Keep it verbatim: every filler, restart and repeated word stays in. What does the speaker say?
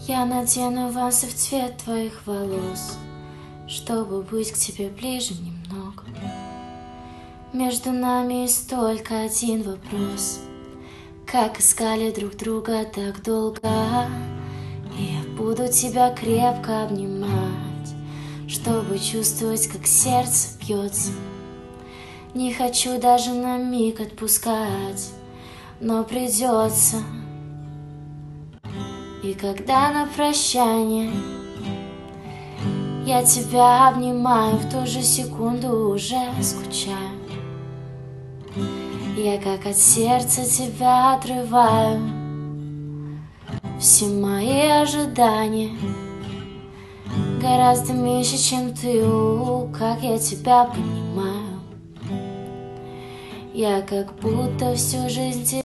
Я надену вазы в цвет твоих волос, чтобы быть к тебе ближе немного. Между нами есть только один вопрос: как искали друг друга так долго? И я буду тебя крепко обнимать, чтобы чувствовать, как сердце бьется. Не хочу даже на миг отпускать, но придется. И когда на прощание я тебя обнимаю, в ту же секунду уже скучаю. Я как от сердца тебя отрываю все мои ожидания. Гораздо меньше, чем ты, у, как я тебя понимаю. Я как будто всю жизнь